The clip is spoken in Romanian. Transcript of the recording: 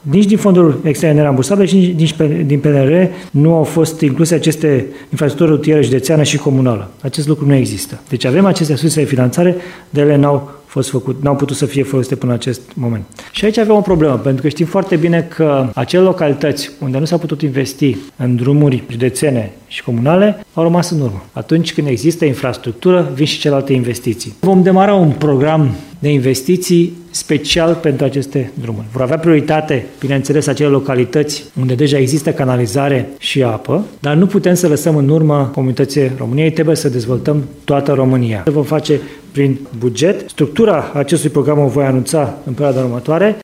Nici din fonduri externe nerambursabile și nici din PNRR nu au fost incluse aceste infrastructuri rutieră, județeană și comunală. Acest lucru nu există. Deci avem aceste surse de finanțare, de ele n-au putut să fie folosite până în acest moment. Și aici avem o problemă, pentru că știm foarte bine că acele localități unde nu s-a putut investi în drumuri județene și comunale au rămas în urmă. Atunci când există infrastructură, vin și celelalte investiții. Vom demara un program de investiții special pentru aceste drumuri. Vor avea prioritate, bineînțeles, acele localități unde deja există canalizare și apă, dar nu putem să lăsăm în urmă comunitățile României, trebuie să dezvoltăm toată România. Vom face prin buget. Structura acestui program o voi anunța în perioada următoare.